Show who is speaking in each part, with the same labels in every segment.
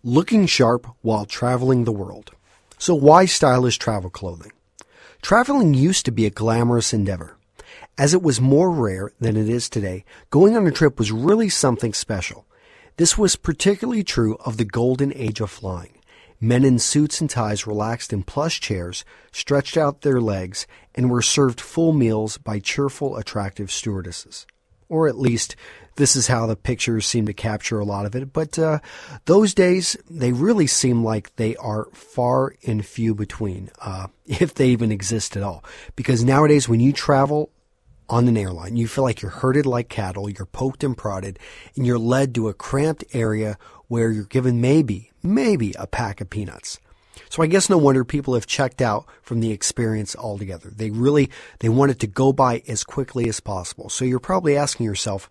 Speaker 1: Looking sharp while traveling the world. So why stylish travel clothing? Traveling used to be a glamorous endeavor. As it was more rare than it is today, going on a trip was really something special. This was particularly true of the golden age of flying. Men in suits and ties relaxed in plush chairs, stretched out their legs, and were served full meals by cheerful, attractive stewardesses. Or at least, this is how the pictures seem to capture a lot of it. But those days, they really seem like they are far and few between, if they even exist at all. Because nowadays, when you travel on an airline, you feel like you're herded like cattle, you're poked and prodded, and you're led to a cramped area where you're given maybe a pack of peanuts. So I guess no wonder people have checked out from the experience altogether. They want it to go by as quickly as possible. So you're probably asking yourself,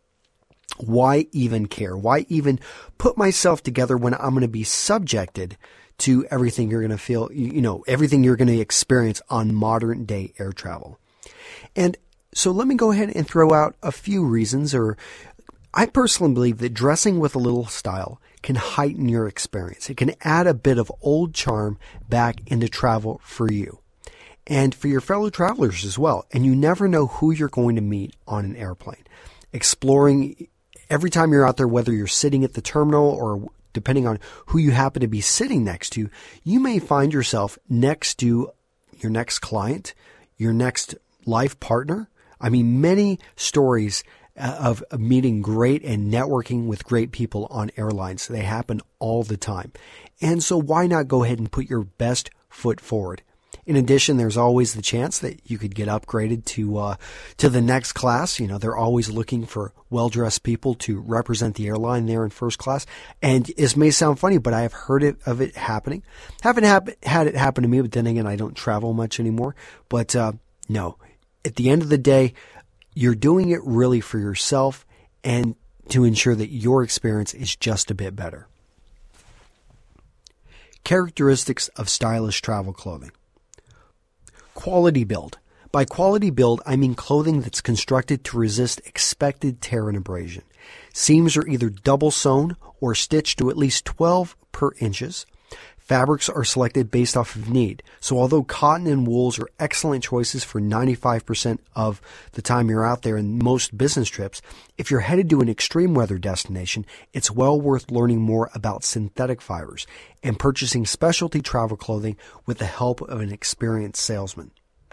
Speaker 1: why even care? Why even put myself together when I'm going to be subjected to everything you're going to feel, everything you're going to experience on modern day air travel? And so let me go ahead and throw out a few reasons, I personally believe that dressing with a little style can heighten your experience. It can add a bit of old charm back into travel for you and for your fellow travelers as well. And you never know who you're going to meet on an airplane. Exploring every time you're out there, whether you're sitting at the terminal or depending on who you happen to be sitting next to, you may find yourself next to your next client, your next life partner. I mean, many stories of meeting great and networking with great people on airlines. They happen all the time. And so why not go ahead and put your best foot forward? In addition, there's always the chance that you could get upgraded to the next class. They're always looking for well-dressed people to represent the airline there in first class. And this may sound funny, but I have heard of it happening. Haven't had it happen to me, but then again, I don't travel much anymore. But no, at the end of the day, you're doing it really for yourself and to ensure that your experience is just a bit better. Characteristics of stylish travel clothing. Quality build. By quality build, I mean clothing that's constructed to resist expected tear and abrasion. Seams are either double sewn or stitched to at least 12 per inches. Fabrics are selected based off of need. So although cotton and wools are excellent choices for 95% of the time you're out there in most business trips, if you're headed to an extreme weather destination, it's well worth learning more about synthetic fibers and purchasing specialty travel clothing with the help of an experienced salesman.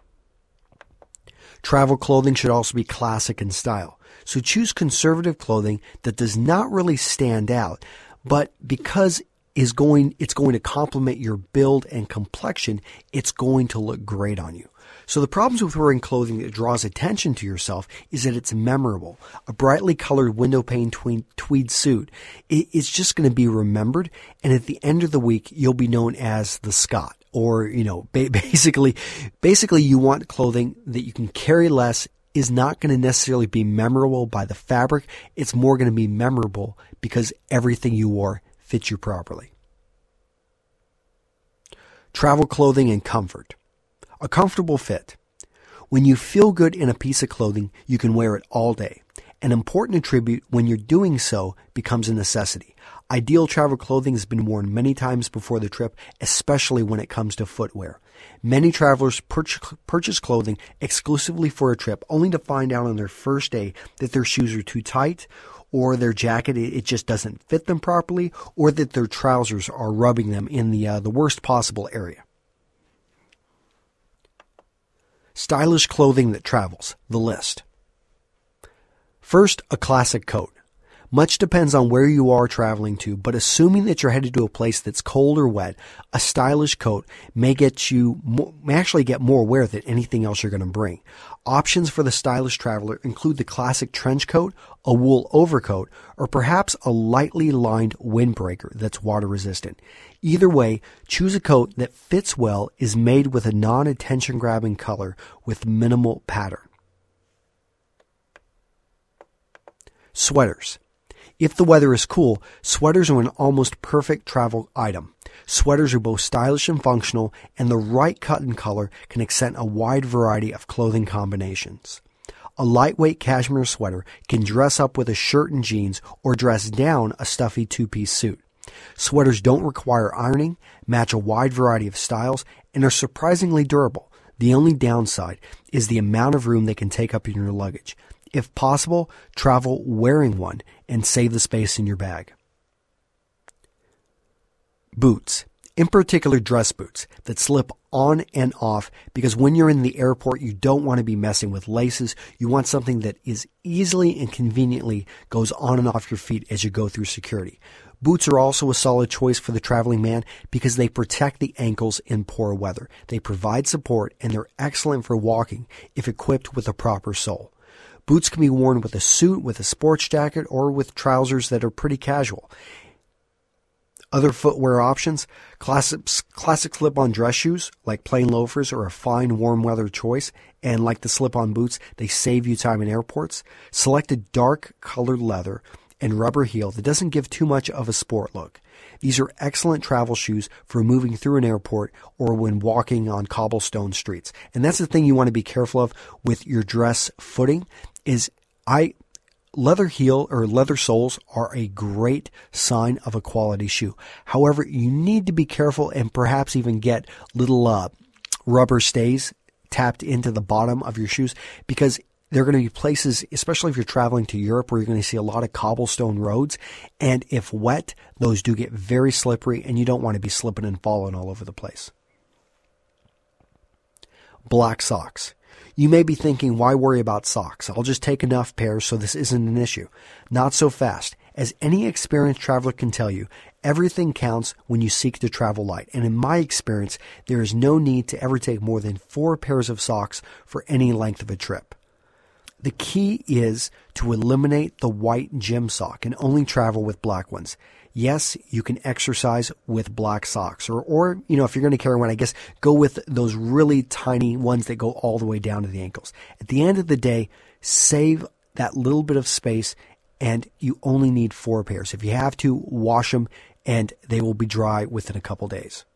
Speaker 1: Travel clothing should also be classic in style. So choose conservative clothing that does not really stand out, but because it's going to complement your build and complexion, it's going to look great on you. So the problems with wearing clothing that draws attention to yourself is that it's memorable. A brightly colored window pane tweed suit, it's just going to be remembered, and at the end of the week, you'll be known as the Scot. Or, basically you want clothing that you can carry less, is not going to necessarily be memorable by the fabric. It's more going to be memorable because everything you wore fit you properly. Travel clothing and comfort. A comfortable fit. When you feel good in a piece of clothing, you can wear it all day. An important attribute when you're doing so becomes a necessity. Ideal travel clothing has been worn many times before the trip, especially when it comes to footwear. Many travelers purchase clothing exclusively for a trip, only to find out on their first day that their shoes are too tight, or their jacket, it just doesn't fit them properly, or that their trousers are rubbing them in the worst possible area. Stylish clothing that travels. The list. First, a classic coat. Much depends on where you are traveling to, but assuming that you're headed to a place that's cold or wet, a stylish coat may actually get more wear than anything else you're going to bring. Options for the stylish traveler include the classic trench coat, a wool overcoat, or perhaps a lightly lined windbreaker that's water resistant. Either way, choose a coat that fits well, is made with a non-attention grabbing color with minimal pattern. Sweaters. If the weather is cool, sweaters are an almost perfect travel item. Sweaters are both stylish and functional, and the right cut and color can accent a wide variety of clothing combinations. A lightweight cashmere sweater can dress up with a shirt and jeans or dress down a stuffy two-piece suit. Sweaters don't require ironing, match a wide variety of styles, and are surprisingly durable. The only downside is the amount of room they can take up in your luggage. If possible, travel wearing one and save the space in your bag. Boots, in particular dress boots that slip on and off, because when you're in the airport, you don't want to be messing with laces. You want something that is easily and conveniently goes on and off your feet as you go through security. Boots are also a solid choice for the traveling man because they protect the ankles in poor weather. They provide support, and they're excellent for walking if equipped with a proper sole. Boots can be worn with a suit, with a sports jacket, or with trousers that are pretty casual. Other footwear options, classic slip-on dress shoes like plain loafers are a fine warm weather choice, and like the slip-on boots, they save you time in airports. Select a dark colored leather and rubber heel that doesn't give too much of a sport look. These are excellent travel shoes for moving through an airport or when walking on cobblestone streets. And that's the thing you want to be careful of with your dress footing is leather heel or leather soles are a great sign of a quality shoe. However, you need to be careful and perhaps even get little rubber stays tapped into the bottom of your shoes, because there are going to be places, especially if you're traveling to Europe, where you're going to see a lot of cobblestone roads. And if wet, those do get very slippery, and you don't want to be slipping and falling all over the place. Black socks. You may be thinking, why worry about socks? I'll just take enough pairs so this isn't an issue. Not so fast. As any experienced traveler can tell you, everything counts when you seek to travel light. And in my experience, there is no need to ever take more than 4 pairs of socks for any length of a trip. The key is to eliminate the white gym sock and only travel with black ones. Yes, you can exercise with black socks, or if you're going to carry one, I guess go with those really tiny ones that go all the way down to the ankles. At the end of the day, save that little bit of space, and you only need 4 pairs. If you have to, wash them, and they will be dry within a couple days.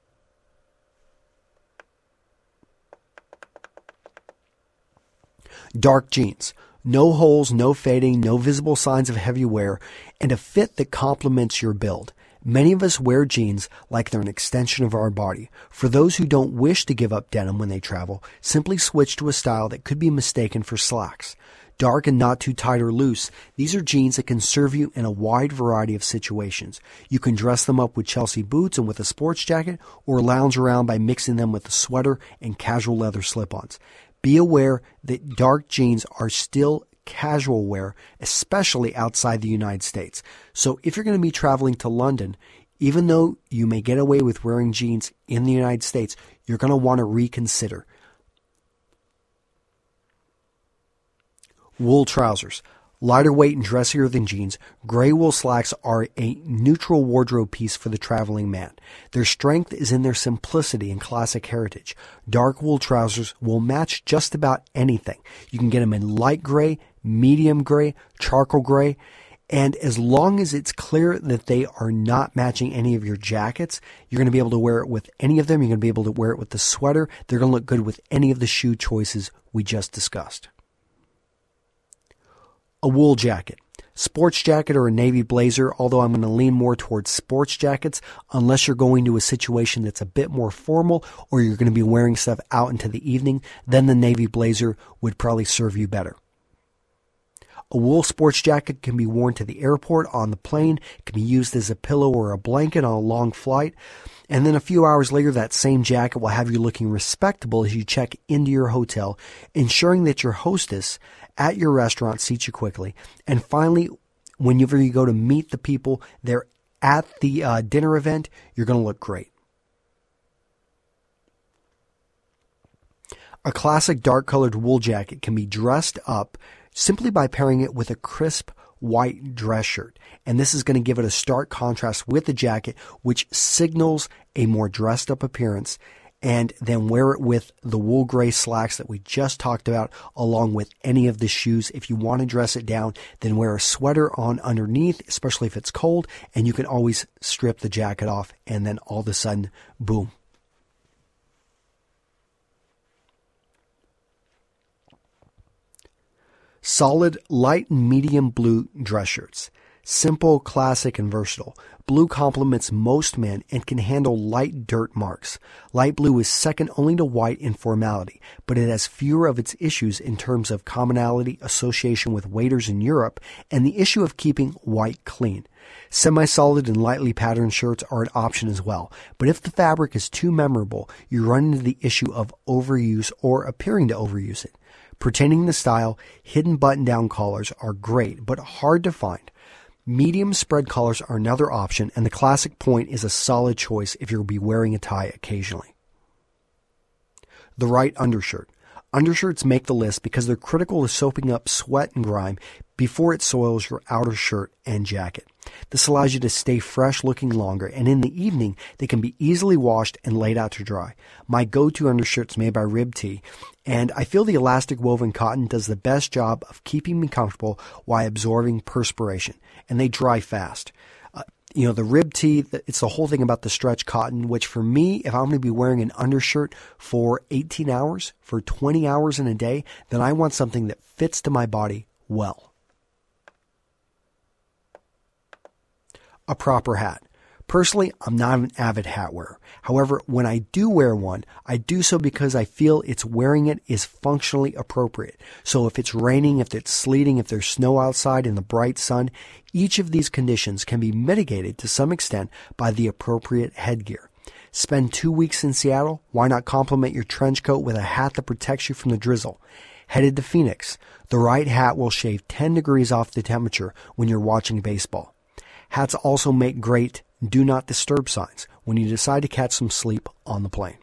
Speaker 1: Dark jeans. No holes, no fading, no visible signs of heavy wear, and a fit that complements your build. Many of us wear jeans like they're an extension of our body. For those who don't wish to give up denim when they travel, simply switch to a style that could be mistaken for slacks. Dark and not too tight or loose, these are jeans that can serve you in a wide variety of situations. You can dress them up with Chelsea boots and with a sports jacket, or lounge around by mixing them with a sweater and casual leather slip-ons. Be aware that dark jeans are still casual wear, especially outside the United States. So if you're going to be traveling to London, even though you may get away with wearing jeans in the United States, you're going to want to reconsider. Wool trousers. Lighter weight and dressier than jeans, gray wool slacks are a neutral wardrobe piece for the traveling man. Their strength is in their simplicity and classic heritage. Dark wool trousers will match just about anything. You can get them in light gray, medium gray, charcoal gray, and as long as it's clear that they are not matching any of your jackets, you're going to be able to wear it with any of them. You're going to be able to wear it with the sweater. They're going to look good with any of the shoe choices we just discussed. A wool jacket. Sports jacket or a navy blazer, although I'm going to lean more towards sports jackets unless you're going to a situation that's a bit more formal or you're going to be wearing stuff out into the evening, then the navy blazer would probably serve you better. A wool sports jacket can be worn to the airport, on the plane, it can be used as a pillow or a blanket on a long flight, and then a few hours later that same jacket will have you looking respectable as you check into your hotel, ensuring that your hostess at your restaurant seats you quickly. And finally, whenever you go to meet the people there at the dinner event, you're going to look great. A classic dark-colored wool jacket can be dressed up simply by pairing it with a crisp white dress shirt. And this is going to give it a stark contrast with the jacket, which signals a more dressed-up appearance. And then wear it with the wool gray slacks that we just talked about, along with any of the shoes. If you want to dress it down, then wear a sweater on underneath, especially if it's cold, and you can always strip the jacket off, and then all of a sudden, boom. Solid light and medium blue dress shirts. Simple, classic, and versatile. Blue complements most men and can handle light dirt marks. Light blue is second only to white in formality, but it has fewer of its issues in terms of commonality, association with waiters in Europe, and the issue of keeping white clean. Semi-solid and lightly patterned shirts are an option as well, but if the fabric is too memorable, you run into the issue of overuse or appearing to overuse it. Pertaining to style, hidden button-down collars are great, but hard to find. Medium spread collars are another option, and the classic point is a solid choice if you'll be wearing a tie occasionally. The right undershirt. Undershirts make the list because they're critical to soaking up sweat and grime before it soils your outer shirt and jacket. This allows you to stay fresh looking longer, and in the evening, they can be easily washed and laid out to dry. My go-to undershirt's made by Rib Tee, and I feel the elastic woven cotton does the best job of keeping me comfortable while absorbing perspiration, and they dry fast. The Rib Tee, it's the whole thing about the stretch cotton, which for me, if I'm going to be wearing an undershirt for 18 hours, for 20 hours in a day, then I want something that fits to my body well. A proper hat. Personally, I'm not an avid hat wearer. However, when I do wear one, I do so because I feel it's wearing it is functionally appropriate. So if it's raining, if it's sleeting, if there's snow outside in the bright sun, each of these conditions can be mitigated to some extent by the appropriate headgear. Spend 2 weeks in Seattle? Why not complement your trench coat with a hat that protects you from the drizzle? Headed to Phoenix? The right hat will shave 10 degrees off the temperature when you're watching baseball. Hats also make great do not disturb signs when you decide to catch some sleep on the plane.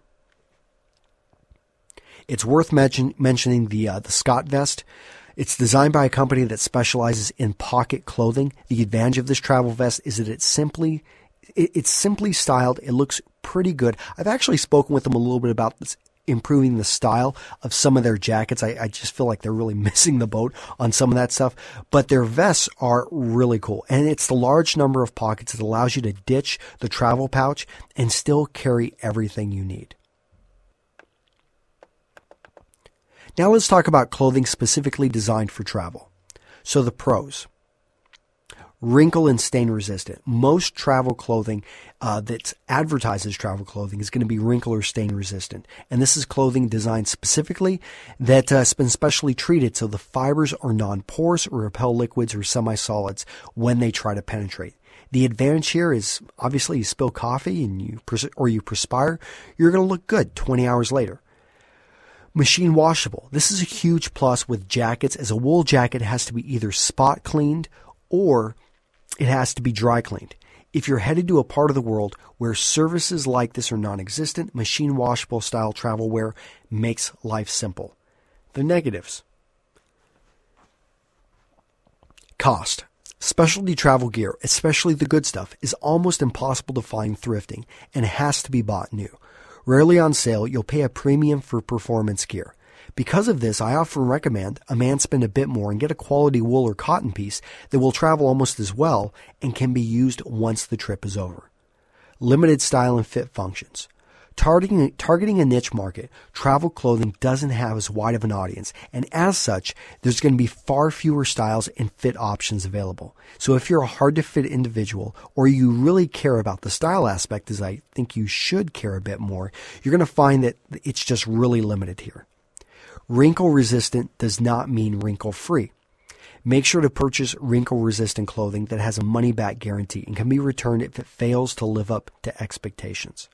Speaker 1: It's worth mentioning the Scott vest. It's designed by a company that specializes in pocket clothing. The advantage of this travel vest is that it's simply styled. It looks pretty good. I've actually spoken with them a little bit about this, improving the style of some of their jackets. I just feel like they're really missing the boat on some of that stuff. But their vests are really cool. And it's the large number of pockets that allows you to ditch the travel pouch and still carry everything you need. Now let's talk about clothing specifically designed for travel. So the pros. Wrinkle and stain resistant. Most travel clothing that's advertised as travel clothing is going to be wrinkle or stain resistant. And this is clothing designed specifically that has been specially treated so the fibers are non-porous or repel liquids or semi-solids when they try to penetrate. The advantage here is obviously you spill coffee and you perspire, you're going to look good 20 hours later. Machine washable. This is a huge plus with jackets, as a wool jacket has to be either spot cleaned or it has to be dry cleaned. If you're headed to a part of the world where services like this are non-existent, machine washable style travel wear makes life simple. The negatives. Cost. Specialty travel gear, especially the good stuff, is almost impossible to find thrifting and has to be bought new. Rarely on sale, you'll pay a premium for performance gear. Because of this, I often recommend a man spend a bit more and get a quality wool or cotton piece that will travel almost as well and can be used once the trip is over. Limited style and fit functions. Targeting a niche market, travel clothing doesn't have as wide of an audience, and as such, there's going to be far fewer styles and fit options available. So if you're a hard-to-fit individual, or you really care about the style aspect, as I think you should care a bit more, you're going to find that it's just really limited here. Wrinkle-resistant does not mean wrinkle-free. Make sure to purchase wrinkle-resistant clothing that has a money-back guarantee and can be returned if it fails to live up to expectations.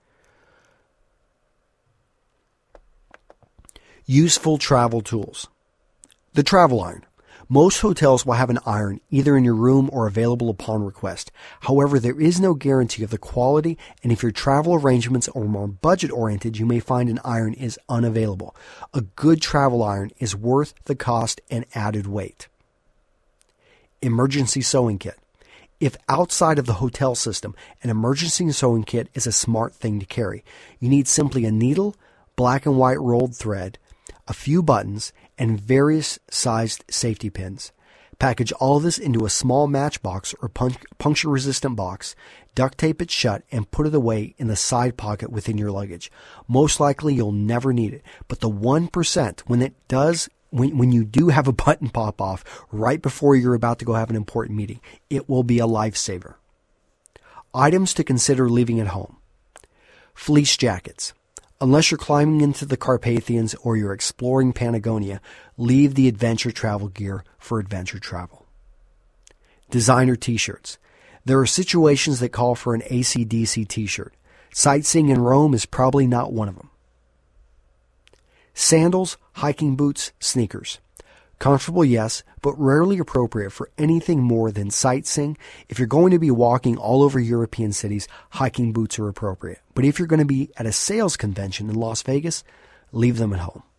Speaker 1: Useful travel tools. The travel iron. Most hotels will have an iron either in your room or available upon request. However, there is no guarantee of the quality, and if your travel arrangements are more budget-oriented, you may find an iron is unavailable. A good travel iron is worth the cost and added weight. Emergency sewing kit. If outside of the hotel system, an emergency sewing kit is a smart thing to carry. You need simply a needle, black and white rolled thread, a few buttons, and various sized safety pins. Package all of this into a small matchbox or puncture-resistant box, duct tape it shut, and put it away in the side pocket within your luggage. Most likely you'll never need it, but the 1%, when it does when you do have a button pop off right before you're about to go have an important meeting, it will be a lifesaver. Items to consider leaving at home. Fleece jackets. Unless you're climbing into the Carpathians or you're exploring Patagonia, leave the adventure travel gear for adventure travel. Designer t-shirts. There are situations that call for an AC/DC t-shirt. Sightseeing in Rome is probably not one of them. Sandals, hiking boots, sneakers. Comfortable, yes, but rarely appropriate for anything more than sightseeing. If you're going to be walking all over European cities, hiking boots are appropriate. But if you're going to be at a sales convention in Las Vegas, leave them at home.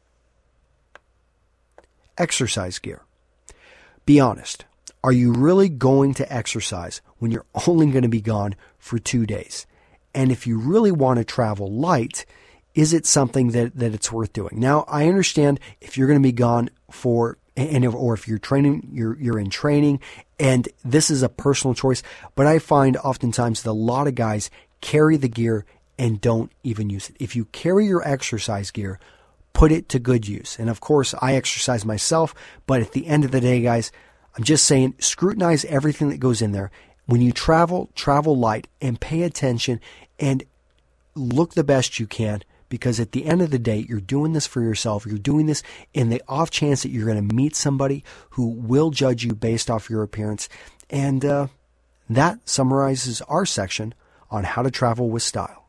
Speaker 1: Exercise gear. Be honest. Are you really going to exercise when you're only going to be gone for 2 days? And if you really want to travel light, is it something that it's worth doing? Now, I understand if you're going to be gone or if you're training, you're in training, and this is a personal choice. But I find oftentimes that a lot of guys carry the gear and don't even use it. If you carry your exercise gear, put it to good use. And of course, I exercise myself, but at the end of the day, guys, I'm just saying, scrutinize everything that goes in there. When you travel light and pay attention and look the best you can. Because at the end of the day, you're doing this for yourself. You're doing this in the off chance that you're going to meet somebody who will judge you based off your appearance. And that summarizes our section on how to travel with style.